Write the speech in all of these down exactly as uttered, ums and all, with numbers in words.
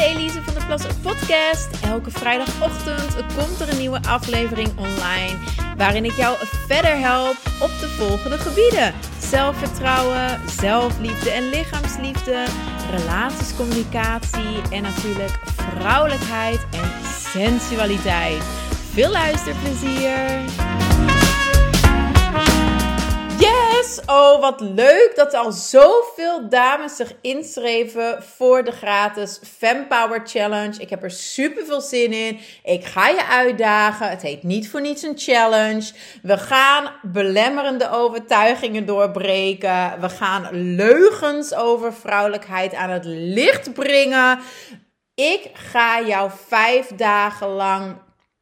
de Elise van de Plas podcast. Elke vrijdagochtend komt er een nieuwe aflevering online waarin ik jou verder help op de volgende gebieden. Zelfvertrouwen, zelfliefde en lichaamsliefde, relaties, communicatie en natuurlijk vrouwelijkheid en sensualiteit. Veel luisterplezier! Yes! Oh, wat leuk dat er al zoveel dames zich inschreven voor de gratis Fempower Challenge. Ik heb er super veel zin in. Ik ga je uitdagen. Het heet niet voor niets een challenge. We gaan belemmerende overtuigingen doorbreken. We gaan leugens over vrouwelijkheid aan het licht brengen. Ik ga jou vijf dagen lang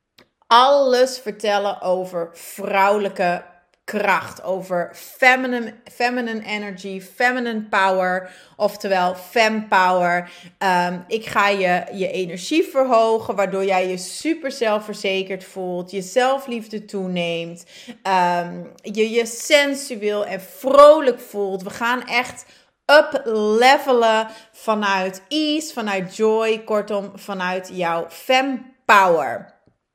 alles vertellen over vrouwelijke kracht, over feminine, feminine energy, feminine power, oftewel fempower. Um, ik ga je je energie verhogen, waardoor jij je super zelfverzekerd voelt, je zelfliefde toeneemt, um, je je sensueel en vrolijk voelt. We gaan echt up-levelen vanuit ease, vanuit joy, kortom vanuit jouw fempower.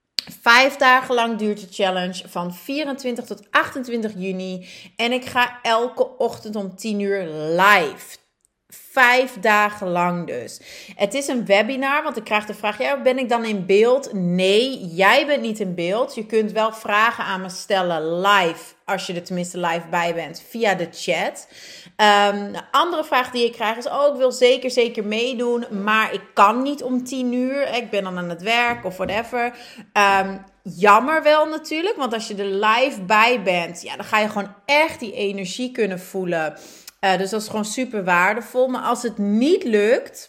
Vijf dagen lang duurt de challenge van vierentwintig tot achtentwintig juni. En ik ga elke ochtend om tien uur live. Vijf dagen lang dus. Het is een webinar, want ik krijg de vraag, ja, ben ik dan in beeld? Nee, jij bent niet in beeld. Je kunt wel vragen aan me stellen live, als je er tenminste live bij bent, via de chat. Um, een andere vraag die ik krijg is, oh, ik wil zeker, zeker meedoen, maar ik kan niet om tien uur. Ik ben dan aan het werk of whatever. Um, jammer wel natuurlijk, want als je er live bij bent, ja, dan ga je gewoon echt die energie kunnen voelen. Uh, dus dat is gewoon super waardevol. Maar als het niet lukt,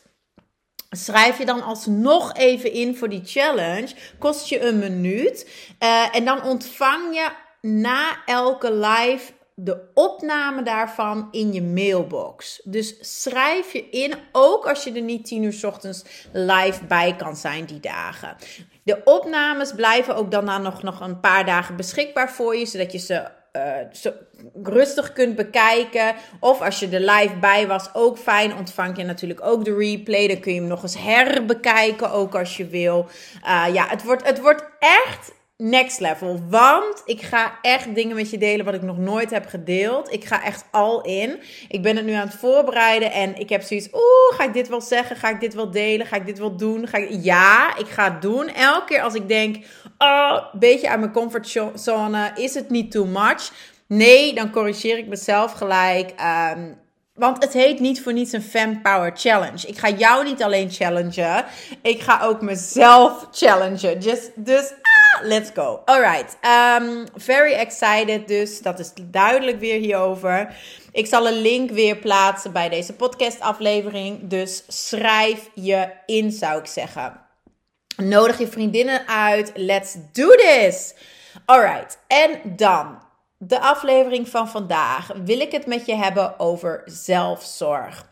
schrijf je dan alsnog even in voor die challenge. Kost je een minuut. Uh, en dan ontvang je na elke live de opname daarvan in je mailbox. Dus schrijf je in, ook als je er niet tien uur 's ochtends live bij kan zijn die dagen. De opnames blijven ook daarna nog, nog een paar dagen beschikbaar voor je, zodat je ze Uh, zo rustig kunt bekijken. Of als je er live bij was, ook fijn. Ontvang je natuurlijk ook de replay. Dan kun je hem nog eens herbekijken, ook als je wil. Uh, ja, het wordt, het wordt echt next level. Want ik ga echt dingen met je delen wat ik nog nooit heb gedeeld. Ik ga echt al in. Ik ben het nu aan het voorbereiden. En ik heb zoiets, oeh, ga ik dit wel zeggen? Ga ik dit wel delen? Ga ik dit wel doen? Ga ik... Ja, ik ga het doen. Elke keer als ik denk, oh, een beetje uit mijn comfortzone, is het niet too much? Nee, dan corrigeer ik mezelf gelijk. Um, want het heet niet voor niets een Fempower Challenge. Ik ga jou niet alleen challengen. Ik ga ook mezelf challengen. Just, dus, ah, let's go. Alright. Um, very excited dus. Dat is duidelijk weer hierover. Ik zal een link weer plaatsen bij deze podcastaflevering. Dus schrijf je in, zou ik zeggen. Nodig je vriendinnen uit. Let's do this. Alright. En dan de aflevering van vandaag wil ik het met je hebben over zelfzorg.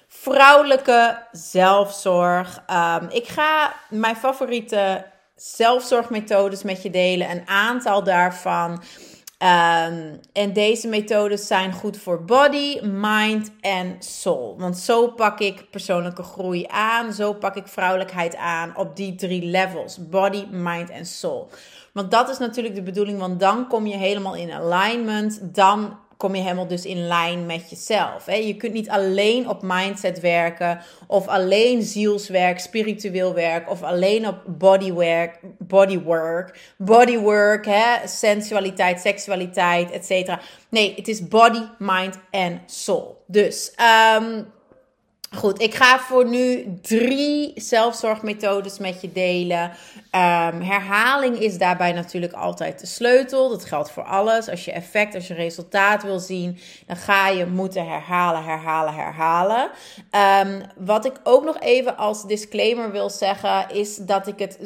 Vrouwelijke zelfzorg. Um, ik ga mijn favoriete zelfzorgmethodes met je delen. Een aantal daarvan. Um, en deze methodes zijn goed voor body, mind en soul. Want zo pak ik persoonlijke groei aan. Zo pak ik vrouwelijkheid aan op die drie levels. Body, mind en soul. Want dat is natuurlijk de bedoeling. Want dan kom je helemaal in alignment. Dan kom je helemaal dus in lijn met jezelf. Hè? Je kunt niet alleen op mindset werken. Of alleen zielswerk, spiritueel werk. Of alleen op bodywork, bodywork, bodywork, hè? Sensualiteit, seksualiteit, et cetera. Nee, het is body, mind en soul. Dus, um, goed, ik ga voor nu drie zelfzorgmethodes met je delen. Um, herhaling is daarbij natuurlijk altijd de sleutel. Dat geldt voor alles. Als je effect, als je resultaat wil zien, dan ga je moeten herhalen, herhalen, herhalen. Um, wat ik ook nog even als disclaimer wil zeggen, is dat ik het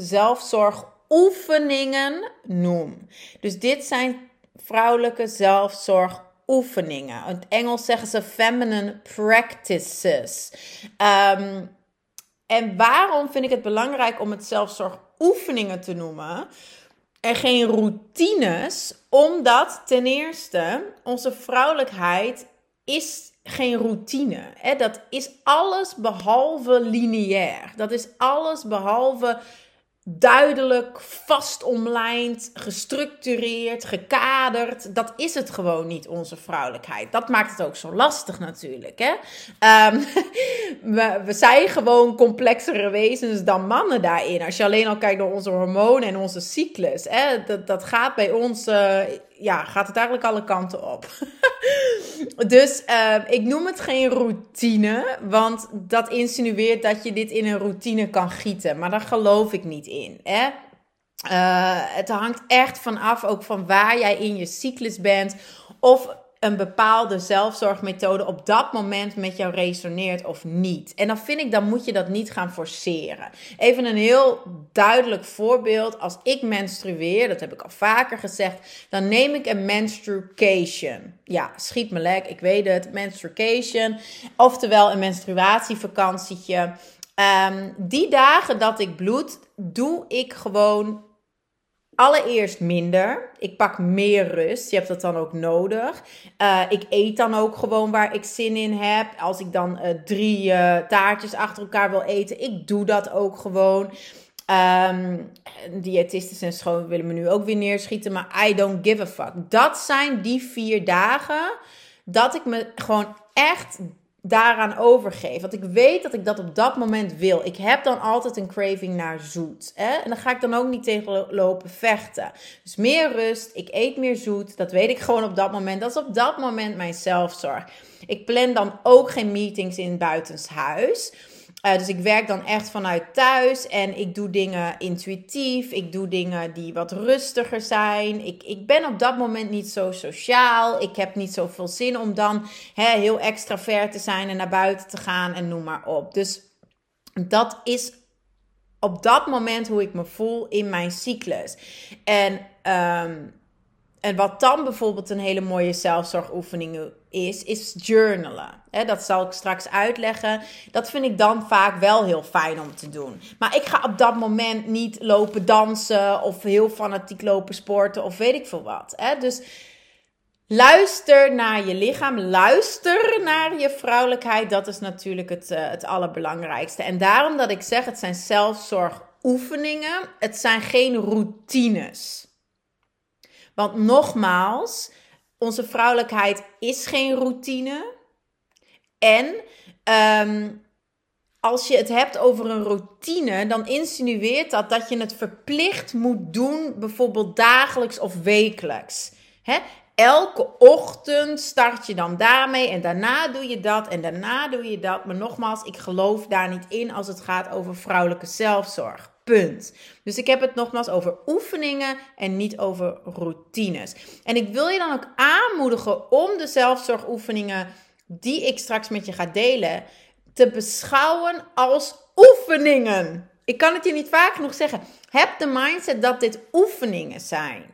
zelfzorgoefeningen noem. Dus dit zijn vrouwelijke zelfzorg oefeningen. In het Engels zeggen ze feminine practices. Um, en waarom vind ik het belangrijk om het zelfzorgoefeningen te noemen en geen routines? Omdat ten eerste onze vrouwelijkheid is geen routine. Hè? Dat is alles behalve lineair. Dat is alles behalve duidelijk, vast omlijnd, gestructureerd, gekaderd. Dat is het gewoon niet, onze vrouwelijkheid. Dat maakt het ook zo lastig natuurlijk. Hè? Um, we, we zijn gewoon complexere wezens dan mannen daarin. Als je alleen al kijkt naar onze hormonen en onze cyclus. Hè? Dat, dat gaat bij ons, uh, ja, gaat het eigenlijk alle kanten op. Dus uh, ik noem het geen routine, want dat insinueert dat je dit in een routine kan gieten. Maar daar geloof ik niet in. Hè? Uh, het hangt echt vanaf ook van waar jij in je cyclus bent, of een bepaalde zelfzorgmethode op dat moment met jou resoneert of niet. En dan vind ik, dan moet je dat niet gaan forceren. Even een heel duidelijk voorbeeld. Als ik menstrueer, dat heb ik al vaker gezegd, dan neem ik een menstruation. Ja, schiet me lek, ik weet het, menstruation. Oftewel een menstruatievakantietje. Um, die dagen dat ik bloed, doe ik gewoon allereerst minder. Ik pak meer rust. Je hebt dat dan ook nodig. Uh, ik eet dan ook gewoon waar ik zin in heb. Als ik dan uh, drie uh, taartjes achter elkaar wil eten, ik doe dat ook gewoon. Um, diëtisten en schoon willen me nu ook weer neerschieten, maar I don't give a fuck. Dat zijn die vier dagen dat ik me gewoon echt daaraan overgeef. Want ik weet dat ik dat op dat moment wil. Ik heb dan altijd een craving naar zoet. Hè? En dan ga ik dan ook niet tegen lopen vechten. Dus meer rust. Ik eet meer zoet. Dat weet ik gewoon op dat moment. Dat is op dat moment mijn zelfzorg. Ik plan dan ook geen meetings in buitenshuis. Uh, dus ik werk dan echt vanuit thuis en ik doe dingen intuïtief. Ik doe dingen die wat rustiger zijn. Ik, ik ben op dat moment niet zo sociaal. Ik heb niet zoveel zin om dan hè, heel extravert te zijn en naar buiten te gaan en noem maar op. Dus dat is op dat moment hoe ik me voel in mijn cyclus. En, um, en wat dan bijvoorbeeld een hele mooie zelfzorgoefening is, is journalen. He, dat zal ik straks uitleggen. Dat vind ik dan vaak wel heel fijn om te doen. Maar ik ga op dat moment niet lopen dansen of heel fanatiek lopen sporten of weet ik veel wat. He, dus luister naar je lichaam, luister naar je vrouwelijkheid. Dat is natuurlijk het, uh, het allerbelangrijkste. En daarom dat ik zeg, het zijn zelfzorgoefeningen. Het zijn geen routines. Want nogmaals, onze vrouwelijkheid is geen routine. En um, als je het hebt over een routine, dan insinueert dat dat je het verplicht moet doen, bijvoorbeeld dagelijks of wekelijks. Hè? Elke ochtend start je dan daarmee en daarna doe je dat en daarna doe je dat. Maar nogmaals, ik geloof daar niet in als het gaat over vrouwelijke zelfzorg. Punt. Dus ik heb het nogmaals over oefeningen en niet over routines. En ik wil je dan ook aanmoedigen om de zelfzorgoefeningen die ik straks met je ga delen, te beschouwen als oefeningen. Ik kan het je niet vaak genoeg zeggen. Heb de mindset dat dit oefeningen zijn.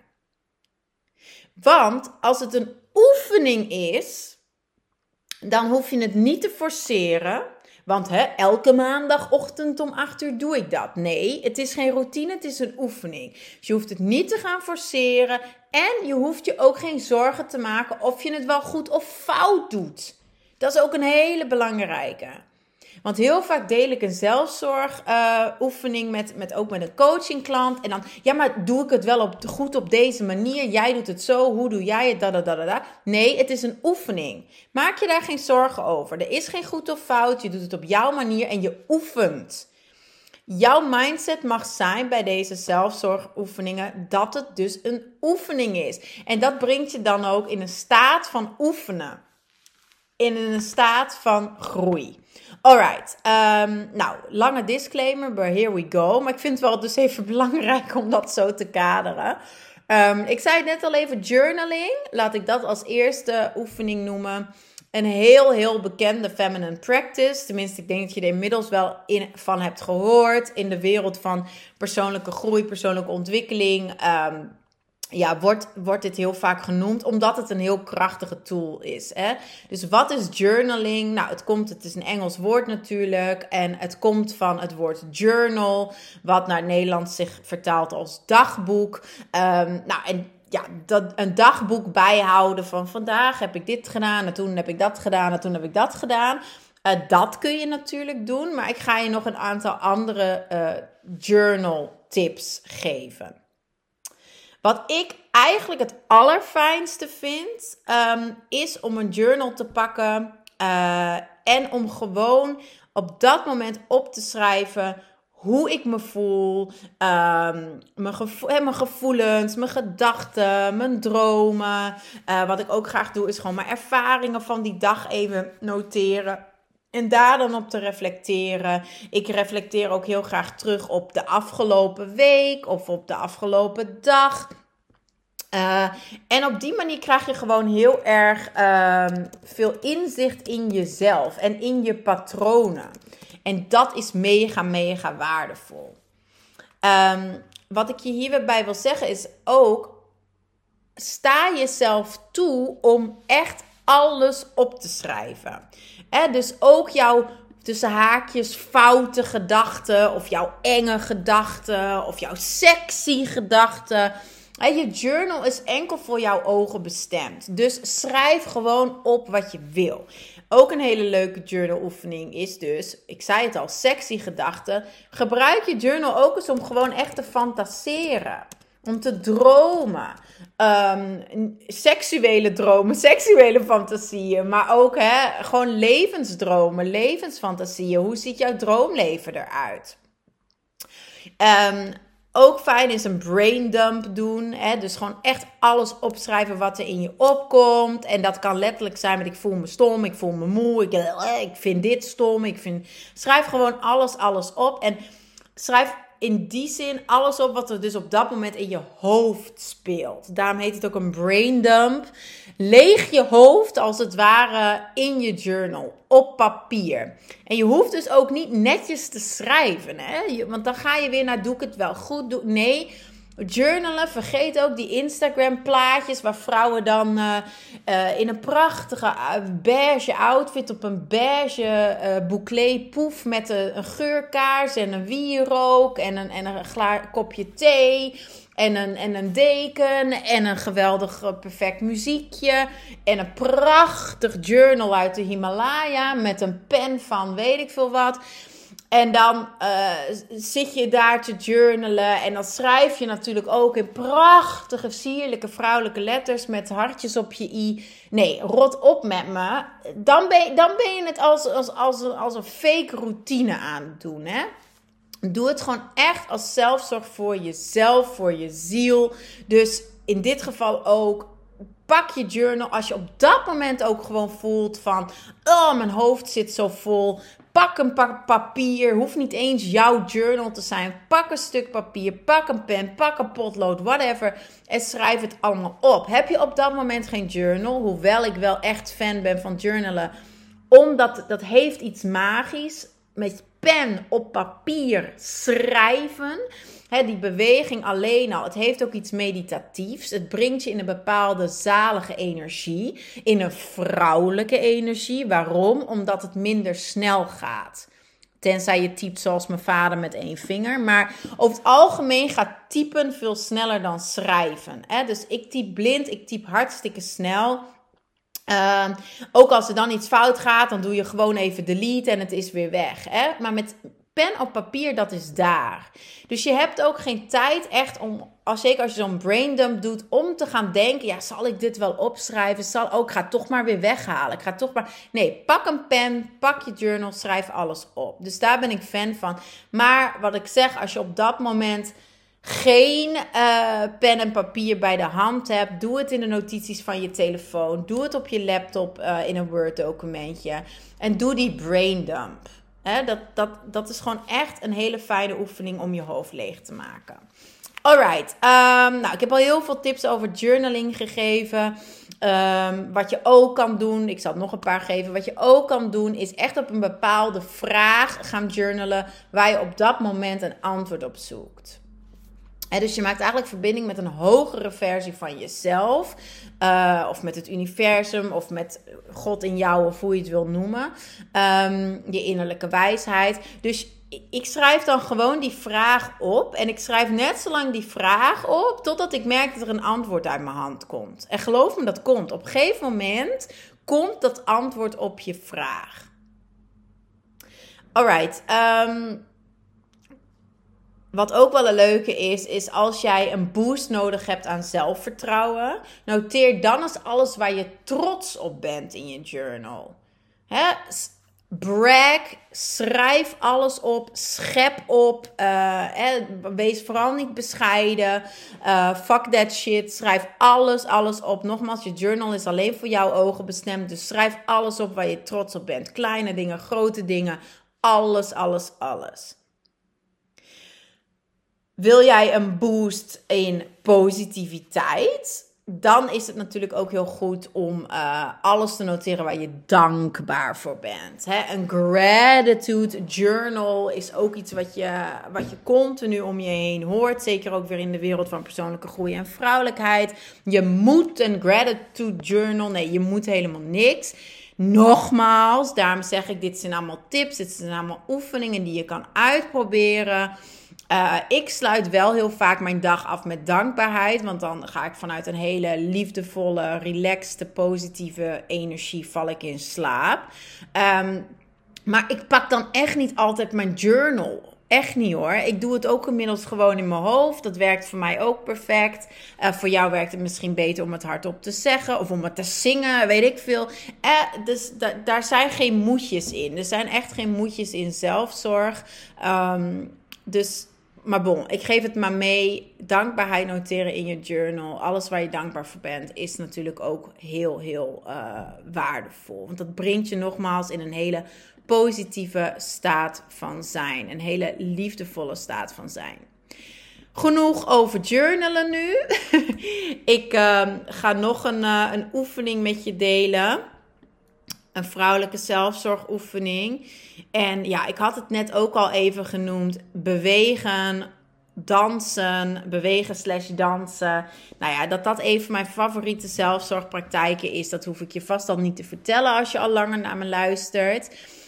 Want als het een oefening is, dan hoef je het niet te forceren. Want hè, elke maandagochtend om acht uur doe ik dat. Nee, het is geen routine, het is een oefening. Dus je hoeft het niet te gaan forceren. En je hoeft je ook geen zorgen te maken of je het wel goed of fout doet. Dat is ook een hele belangrijke. Want heel vaak deel ik een zelfzorgoefening uh, met, met, ook met een coachingklant. En dan, ja, maar doe ik het wel op, goed op deze manier? Jij doet het zo, hoe doe jij het? Da, da, da, da, da. Nee, het is een oefening. Maak je daar geen zorgen over. Er is geen goed of fout. Je doet het op jouw manier en je oefent. Jouw mindset mag zijn bij deze zelfzorgoefeningen dat het dus een oefening is. En dat brengt je dan ook in een staat van oefenen. In een staat van groei. Alright, um, nou, lange disclaimer, but here we go. Maar ik vind het wel dus even belangrijk om dat zo te kaderen. Um, ik zei het net al even, journaling. Laat ik dat als eerste oefening noemen. Een heel, heel bekende feminine practice. Tenminste, ik denk dat je er inmiddels wel in, van hebt gehoord. In de wereld van persoonlijke groei, persoonlijke ontwikkeling. Um, Ja, wordt, wordt dit heel vaak genoemd, omdat het een heel krachtige tool is. Hè? Dus wat is journaling? Nou, het komt, het is een Engels woord natuurlijk. En het komt van het woord journal, wat naar het Nederlands zich vertaalt als dagboek. Um, nou, en ja, dat, een dagboek bijhouden van vandaag heb ik dit gedaan en toen heb ik dat gedaan en toen heb ik dat gedaan. Uh, dat kun je natuurlijk doen, maar ik ga je nog een aantal andere uh, journal tips geven. Wat ik eigenlijk het allerfijnste vind, um, is om een journal te pakken uh, en om gewoon op dat moment op te schrijven hoe ik me voel, um, mijn, gevo- hè, mijn gevoelens, mijn gedachten, mijn dromen. Uh, wat ik ook graag doe is gewoon mijn ervaringen van die dag even noteren. En daar dan op te reflecteren. Ik reflecteer ook heel graag terug op de afgelopen week of op de afgelopen dag. Uh, en op die manier krijg je gewoon heel erg uh, veel inzicht in jezelf en in je patronen. En dat is mega, mega waardevol. Um, wat ik je hierbij wil zeggen is ook, sta jezelf toe om echt alles op te schrijven. He, dus ook jouw tussen haakjes foute gedachten of jouw enge gedachten of jouw sexy gedachten. He, je journal is enkel voor jouw ogen bestemd. Dus schrijf gewoon op wat je wil. Ook een hele leuke journal-oefening is dus, ik zei het al, sexy gedachten. Gebruik je journal ook eens om gewoon echt te fantaseren. Om te dromen. Um, seksuele dromen, seksuele fantasieën. Maar ook hè, gewoon levensdromen, levensfantasieën. Hoe ziet jouw droomleven eruit? Um, Ook fijn is een brain dump doen. Hè? Dus gewoon echt alles opschrijven wat er in je opkomt. En dat kan letterlijk zijn met ik voel me stom, ik voel me moe, ik, ik vind dit stom. Ik vind... Schrijf gewoon alles, alles op. En schrijf in die zin alles op wat er dus op dat moment in je hoofd speelt. Daarom heet het ook een brain dump. Leeg je hoofd als het ware in je journal, op papier. En je hoeft dus ook niet netjes te schrijven. Hè? Want dan ga je weer naar doe ik het wel goed? Doe... Nee, journalen. Vergeet ook die Instagram plaatjes waar vrouwen dan uh, uh, in een prachtige uh, beige outfit op een beige uh, bouclé poef met een, een geurkaars en een wierook en een, en een gla- kopje thee. En een, en een deken en een geweldig perfect muziekje. En een prachtig journal uit de Himalaya met een pen van weet ik veel wat. En dan uh, zit je daar te journalen en dan schrijf je natuurlijk ook in prachtige, sierlijke vrouwelijke letters met hartjes op je i. Nee, rot op met me. Dan ben je, dan ben je het als, als, als, een, als een fake routine aan het doen, hè. Doe het gewoon echt als zelfzorg voor jezelf, voor je ziel. Dus in dit geval ook, pak je journal als je op dat moment ook gewoon voelt van, oh, mijn hoofd zit zo vol. Pak een pak papier, hoeft niet eens jouw journal te zijn. Pak een stuk papier, pak een pen, pak een potlood, whatever. En schrijf het allemaal op. Heb je op dat moment geen journal, hoewel ik wel echt fan ben van journalen, omdat dat heeft iets magisch. Met pen op papier schrijven. He, die beweging alleen al. Het heeft ook iets meditatiefs. Het brengt je in een bepaalde zalige energie. In een vrouwelijke energie. Waarom? Omdat het minder snel gaat. Tenzij je typt zoals mijn vader met één vinger. Maar over het algemeen gaat typen veel sneller dan schrijven. He, dus ik typ blind. Ik typ hartstikke snel. Uh, ook als er dan iets fout gaat, dan doe je gewoon even delete en het is weer weg. Hè? Maar met pen op papier, dat is daar. Dus je hebt ook geen tijd echt om, als, zeker als je zo'n brain dump doet, om te gaan denken, ja, zal ik dit wel opschrijven? Zal ook, ik ga het toch maar weer weghalen. Ik ga toch maar, nee, pak een pen, pak je journal, schrijf alles op. Dus daar ben ik fan van. Maar wat ik zeg, als je op dat moment geen uh, pen en papier bij de hand hebt, doe het in de notities van je telefoon. Doe het op je laptop uh, in een Word documentje. En doe die brain dump. He, dat, dat, dat is gewoon echt een hele fijne oefening om je hoofd leeg te maken. Alright, um, nou ik heb al heel veel tips over journaling gegeven. Um, wat je ook kan doen, ik zal nog een paar geven. Wat je ook kan doen is echt op een bepaalde vraag gaan journalen waar je op dat moment een antwoord op zoekt. He, dus je maakt eigenlijk verbinding met een hogere versie van jezelf. Uh, of met het universum. Of met God in jou. Of hoe je het wil noemen. Um, je innerlijke wijsheid. Dus ik schrijf dan gewoon die vraag op. En ik schrijf net zo lang die vraag op totdat ik merk dat er een antwoord uit mijn hand komt. En geloof me, dat komt. Op een gegeven moment komt dat antwoord op je vraag. Alright. Um, wat ook wel een leuke is, is als jij een boost nodig hebt aan zelfvertrouwen. Noteer dan eens alles waar je trots op bent in je journal. Hè? Brag, schrijf alles op, schep op, uh, eh, wees vooral niet bescheiden, uh, fuck that shit, schrijf alles, alles op. Nogmaals, je journal is alleen voor jouw ogen bestemd, dus schrijf alles op waar je trots op bent. Kleine dingen, grote dingen, alles, alles, alles. Wil jij een boost in positiviteit? Dan is het natuurlijk ook heel goed om uh, alles te noteren waar je dankbaar voor bent. Hè? Een gratitude journal is ook iets wat je, wat je continu om je heen hoort. Zeker ook weer in de wereld van persoonlijke groei en vrouwelijkheid. Je moet een gratitude journal. Nee, je moet helemaal niks. Nogmaals, daarom zeg ik, dit zijn allemaal tips. Dit zijn allemaal oefeningen die je kan uitproberen. Uh, ik sluit wel heel vaak mijn dag af met dankbaarheid. Want dan ga ik vanuit een hele liefdevolle, relaxte, positieve energie val ik in slaap. Um, maar ik pak dan echt niet altijd mijn journal. Echt niet hoor. Ik doe het ook inmiddels gewoon in mijn hoofd. Dat werkt voor mij ook perfect. Uh, voor jou werkt het misschien beter om het hardop te zeggen. Of om het te zingen, weet ik veel. Uh, dus da- daar zijn geen moedjes in. Er zijn echt geen moedjes in zelfzorg. Um, dus... Maar bon, ik geef het maar mee. Dankbaarheid noteren in je journal. Alles waar je dankbaar voor bent is natuurlijk ook heel, heel uh, waardevol. Want dat brengt je nogmaals in een hele positieve staat van zijn. Een hele liefdevolle staat van zijn. Genoeg over journalen nu. ik uh, ga nog een, uh, een oefening met je delen. Een vrouwelijke zelfzorgoefening. En ja, ik had het net ook al even genoemd. Bewegen, dansen, bewegen slash dansen. Nou ja, dat dat een van mijn favoriete zelfzorgpraktijken is. Dat hoef ik je vast al niet te vertellen als je al langer naar me luistert.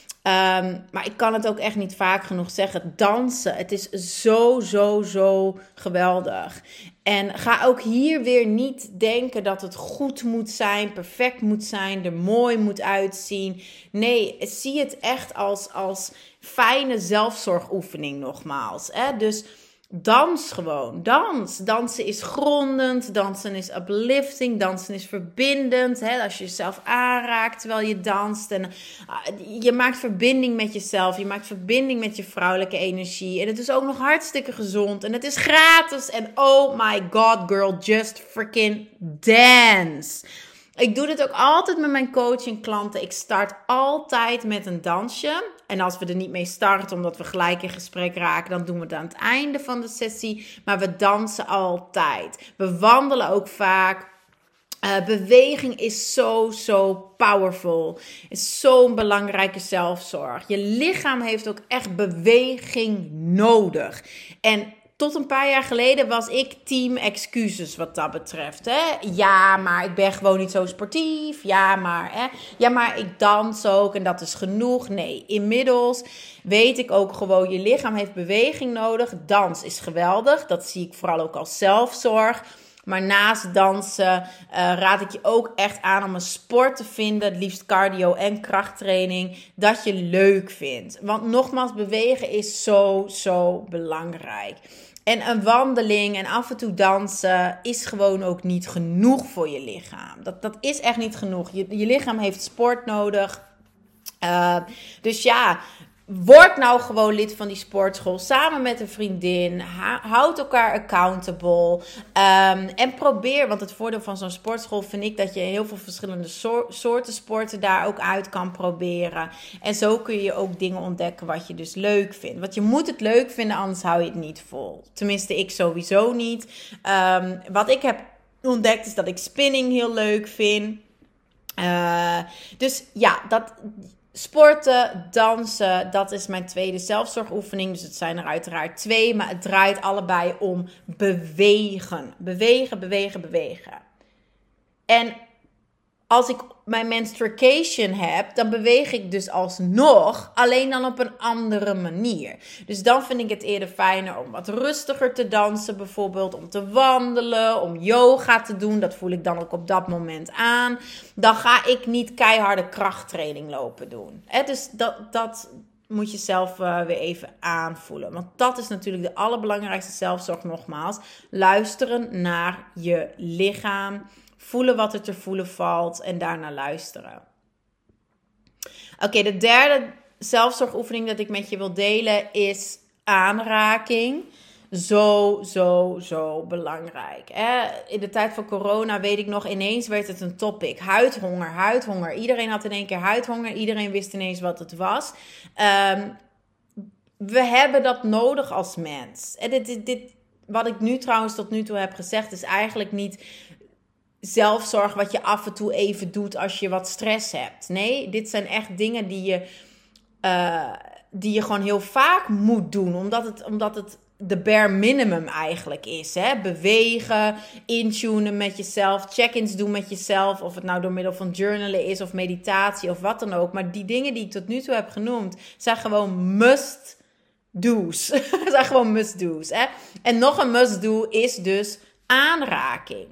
Um, maar ik kan het ook echt niet vaak genoeg zeggen. Dansen, het is zo, zo, zo geweldig. En ga ook hier weer niet denken dat het goed moet zijn, perfect moet zijn, er mooi moet uitzien. Nee, zie het echt als, als fijne zelfzorgoefening nogmaals. Hè? Dus dans gewoon, dans. Dansen is grondend, dansen is uplifting, dansen is verbindend. Hè? Als je jezelf aanraakt terwijl je danst. En, uh, je maakt verbinding met jezelf, je maakt verbinding met je vrouwelijke energie. En het is ook nog hartstikke gezond en het is gratis. En oh my god girl, just freaking dance. Ik doe dit ook altijd met mijn coaching klanten. Ik start altijd met een dansje. En als we er niet mee starten, omdat we gelijk in gesprek raken, dan doen we het aan het einde van de sessie. Maar we dansen altijd. We wandelen ook vaak. Uh, beweging is zo, zo powerful. Is zo'n belangrijke zelfzorg. Je lichaam heeft ook echt beweging nodig. En tot een paar jaar geleden was ik team excuses wat dat betreft. Hè? Ja, maar ik ben gewoon niet zo sportief. Ja, maar, hè? ja, maar ik dans ook en dat is genoeg. Nee, inmiddels weet ik ook gewoon, je lichaam heeft beweging nodig. Dans is geweldig. Dat zie ik vooral ook als zelfzorg. Maar naast dansen uh, raad ik je ook echt aan om een sport te vinden, het liefst cardio en krachttraining, dat je leuk vindt. Want nogmaals, bewegen is zo, zo belangrijk. En een wandeling en af en toe dansen is gewoon ook niet genoeg voor je lichaam. Dat, dat is echt niet genoeg. Je, je lichaam heeft sport nodig. Uh, dus ja, word nou gewoon lid van die sportschool samen met een vriendin. Houd elkaar accountable. Um, en probeer, want het voordeel van zo'n sportschool vind ik dat je heel veel verschillende so- soorten sporten daar ook uit kan proberen. En zo kun je ook dingen ontdekken wat je dus leuk vindt. Want je moet het leuk vinden, anders hou je het niet vol. Tenminste, ik sowieso niet. Um, wat ik heb ontdekt is dat ik spinning heel leuk vind. Uh, dus ja, dat... Sporten, dansen, dat is mijn tweede zelfzorgoefening. Dus het zijn er uiteraard twee, maar het draait allebei om bewegen. Bewegen, bewegen, bewegen. En als ik mijn menstruation heb, dan beweeg ik dus alsnog, alleen dan op een andere manier. Dus dan vind ik het eerder fijner om wat rustiger te dansen bijvoorbeeld, om te wandelen, om yoga te doen. Dat voel ik dan ook op dat moment aan. Dan ga ik niet keiharde krachttraining lopen doen. He, dus dat, dat moet je zelf uh, weer even aanvoelen. Want dat is natuurlijk de allerbelangrijkste zelfzorg nogmaals. Luisteren naar je lichaam. Voelen wat er te voelen valt en daarna luisteren. Oké, okay, de derde zelfzorgoefening dat ik met je wil delen is aanraking. Zo, zo, zo belangrijk. Hè? In de tijd van corona weet ik nog, ineens werd het een topic. Huidhonger, huidhonger. Iedereen had in één keer huidhonger. Iedereen wist ineens wat het was. Um, we hebben dat nodig als mens. En dit, dit, dit, wat ik nu trouwens tot nu toe heb gezegd, is eigenlijk niet zelfzorg wat je af en toe even doet als je wat stress hebt. Nee, dit zijn echt dingen die je, uh, die je gewoon heel vaak moet doen. Omdat het, omdat het de bare minimum eigenlijk is. Hè? Bewegen, intunen met jezelf, check-ins doen met jezelf. Of het nou door middel van journalen is of meditatie of wat dan ook. Maar die dingen die ik tot nu toe heb genoemd, zijn gewoon must-do's. zijn gewoon must-do's. Hè? En nog een must-do is dus aanraking.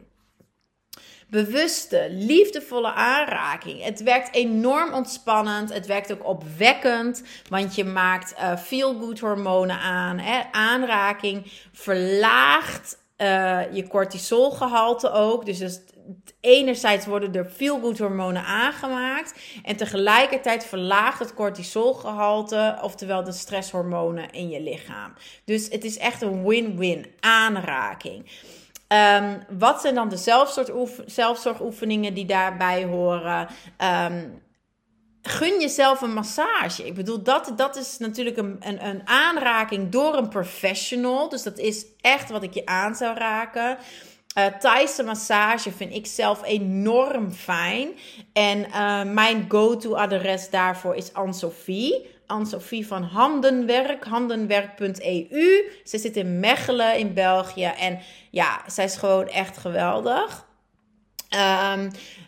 Bewuste, liefdevolle aanraking. Het werkt enorm ontspannend. Het werkt ook opwekkend. Want je maakt uh, feel-good hormonen aan. Hè? Aanraking verlaagt uh, je cortisolgehalte ook. Dus, dus enerzijds worden er feel-good hormonen aangemaakt. En tegelijkertijd verlaagt het cortisolgehalte. Oftewel de stresshormonen in je lichaam. Dus het is echt een win-win aanraking. Um, wat zijn dan de zelfzorgoefeningen die daarbij horen? Um, gun jezelf een massage. Ik bedoel, dat, dat is natuurlijk een, een, een aanraking door een professional. Dus dat is echt wat ik je aan zou raken. Uh, Thaise massage vind ik zelf enorm fijn. En uh, mijn go-to adres daarvoor is Anne-Sophie. Anne-Sophie van Handenwerk, handenwerk punt e u. Ze zit in Mechelen in België en ja, zij is gewoon echt geweldig. Um,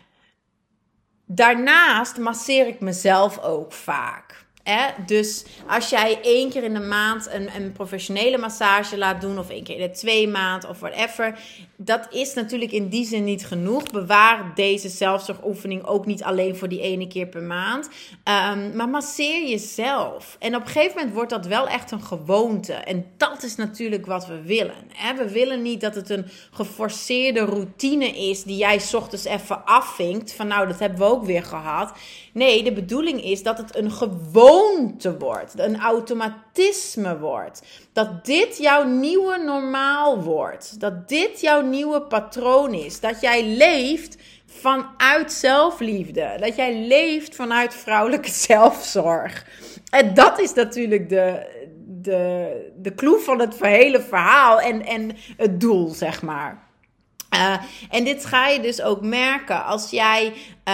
daarnaast masseer ik mezelf ook vaak. Eh? Dus als jij één keer in de maand een, een professionele massage laat doen, of één keer in de twee maanden of whatever, dat is natuurlijk in die zin niet genoeg. Bewaar deze zelfzorgoefening ook niet alleen voor die ene keer per maand. Um, maar masseer jezelf. En op een gegeven moment wordt dat wel echt een gewoonte. En dat is natuurlijk wat we willen. Hè? We willen niet dat het een geforceerde routine is die jij 's ochtends even afvinkt. Van nou, dat hebben we ook weer gehad. Nee, de bedoeling is dat het een gewoonte wordt. Een automatisme wordt. Dat dit jouw nieuwe normaal wordt. Dat dit jouw nieuwe patroon is. Dat jij leeft vanuit zelfliefde. Dat jij leeft vanuit vrouwelijke zelfzorg. En dat is natuurlijk de, de, de clue van het hele verhaal. En, en het doel, zeg maar. Uh, en dit ga je dus ook merken als jij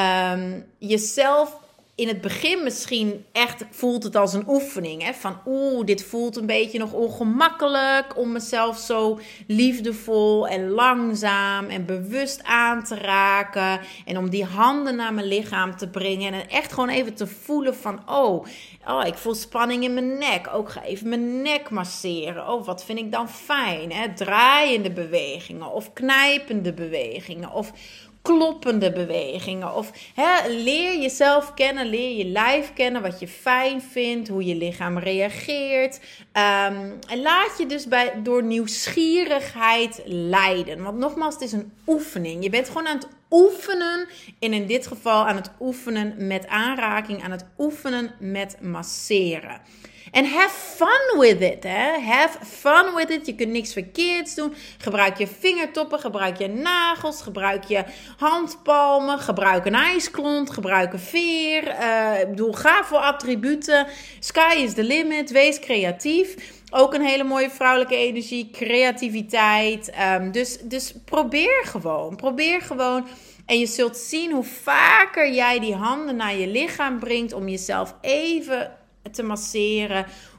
um, jezelf in het begin misschien echt voelt het als een oefening. Hè? Van oeh, dit voelt een beetje nog ongemakkelijk om mezelf zo liefdevol en langzaam en bewust aan te raken. En om die handen naar mijn lichaam te brengen. En echt gewoon even te voelen van oh, oh ik voel spanning in mijn nek. Ook ga even mijn nek masseren. Oh, wat vind ik dan fijn. Hè? Draaiende bewegingen of knijpende bewegingen of kloppende bewegingen. Of hè, leer jezelf kennen, leer je lijf kennen, wat je fijn vindt, hoe je lichaam reageert. Um, en laat je dus bij, door nieuwsgierigheid leiden. Want nogmaals, het is een oefening. Je bent gewoon aan het oefenen, en in dit geval aan het oefenen met aanraking, aan het oefenen met masseren. En have fun with it, hè. Have fun with it. Je kunt niks verkeerds doen. Gebruik je vingertoppen, gebruik je nagels, gebruik je handpalmen, gebruik een ijsklont, gebruik een veer. Uh, ik bedoel, ga voor attributen. Sky is the limit. Wees creatief. Ook een hele mooie vrouwelijke energie, creativiteit. Um, dus, dus probeer gewoon. Probeer gewoon. En je zult zien hoe vaker jij die handen naar je lichaam brengt om jezelf even te masseren,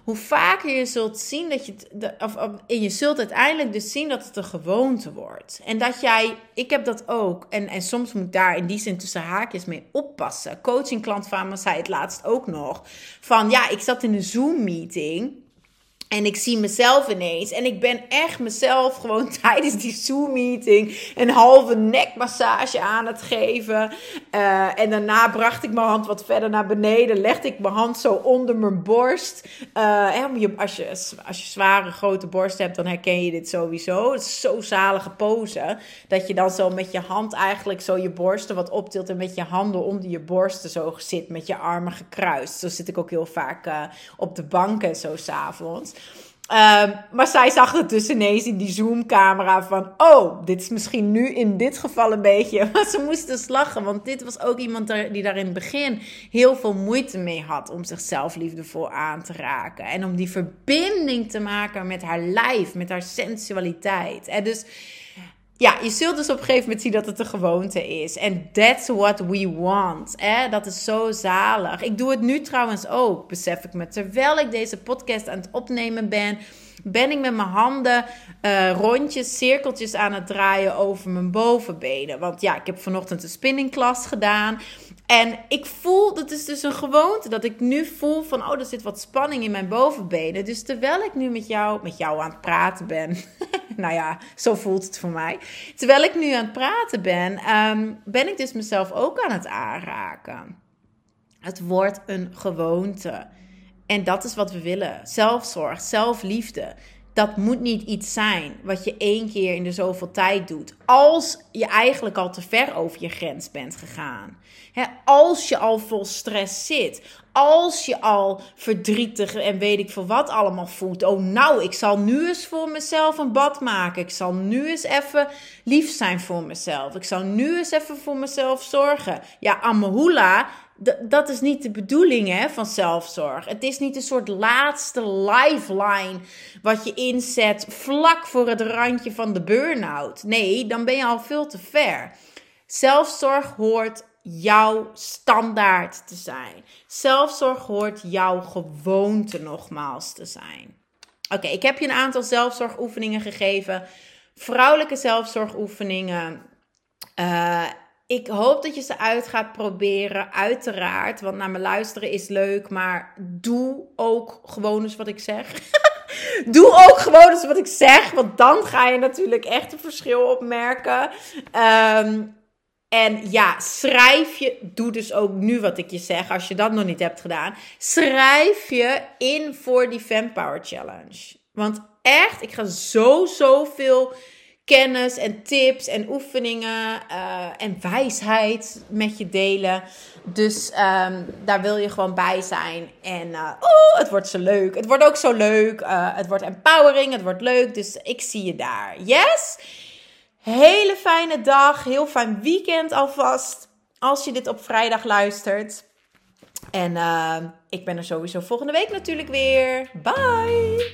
hoe vaker je zult zien dat je, het, of, of, en je zult uiteindelijk dus zien dat het een gewoonte wordt. En dat jij, ik heb dat ook, en, en soms moet daar in die zin tussen haakjes mee oppassen. Coaching klant van me zei het laatst ook nog, van ja, ik zat in een Zoom meeting. En ik zie mezelf ineens. En ik ben echt mezelf gewoon tijdens die Zoom-meeting een halve nekmassage aan het geven. Uh, en daarna bracht ik mijn hand wat verder naar beneden. Legde ik mijn hand zo onder mijn borst. Uh, als, je, als je zware grote borst hebt, dan herken je dit sowieso. Het is zo'n zalige pose. Dat je dan zo met je hand eigenlijk zo je borsten wat optilt. En met je handen onder je borsten zo zit. Met je armen gekruist. Zo zit ik ook heel vaak uh, op de bank en zo 's avonds. Um, maar zij zag het dus ineens in die Zoom-camera van, oh, dit is misschien nu in dit geval een beetje, maar ze moest dus lachen, want dit was ook iemand die daar in het begin heel veel moeite mee had om zichzelf liefdevol aan te raken en om die verbinding te maken met haar lijf, met haar sensualiteit. En dus ja, je zult dus op een gegeven moment zien dat het een gewoonte is. En that's what we want. Hè? Dat is zo zalig. Ik doe het nu trouwens ook, besef ik me. Terwijl ik deze podcast aan het opnemen ben, ben ik met mijn handen uh, rondjes, cirkeltjes aan het draaien over mijn bovenbenen. Want ja, ik heb vanochtend een spinningklas gedaan. En ik voel, dat is dus een gewoonte, dat ik nu voel van, oh, er zit wat spanning in mijn bovenbenen. Dus terwijl ik nu met jou, met jou aan het praten ben, nou ja, zo voelt het voor mij. Terwijl ik nu aan het praten ben, um, ben ik dus mezelf ook aan het aanraken. Het wordt een gewoonte. En dat is wat we willen. Zelfzorg, zelfliefde. Dat moet niet iets zijn wat je één keer in de zoveel tijd doet. Als je eigenlijk al te ver over je grens bent gegaan. He, als je al vol stress zit. Als je al verdrietig en weet ik veel wat allemaal voelt. Oh nou, ik zal nu eens voor mezelf een bad maken. Ik zal nu eens even lief zijn voor mezelf. Ik zal nu eens even voor mezelf zorgen. Ja, Amahula, d- dat is niet de bedoeling hè, van zelfzorg. Het is niet een soort laatste lifeline wat je inzet vlak voor het randje van de burn-out. Nee, dan ben je al veel te ver. Zelfzorg hoort jouw standaard te zijn. Zelfzorg hoort jouw gewoonte nogmaals te zijn. Oké, okay, ik heb je een aantal zelfzorgoefeningen gegeven. Vrouwelijke zelfzorgoefeningen. Uh, ik hoop dat je ze uit gaat proberen, uiteraard. Want naar me luisteren is leuk, maar doe ook gewoon eens wat ik zeg. Doe ook gewoon eens wat ik zeg, want dan ga je natuurlijk echt een verschil opmerken. Um, En ja, schrijf je, doe dus ook nu wat ik je zeg, als je dat nog niet hebt gedaan. Schrijf je in voor die Fempower Challenge. Want echt, ik ga zo, zoveel kennis en tips en oefeningen uh, en wijsheid met je delen. Dus um, daar wil je gewoon bij zijn. En uh, oh, het wordt zo leuk. Het wordt ook zo leuk. Uh, het wordt empowering, het wordt leuk. Dus ik zie je daar. Yes? Hele fijne dag, heel fijn weekend alvast, als je dit op vrijdag luistert. En uh, ik ben er sowieso volgende week natuurlijk weer. Bye!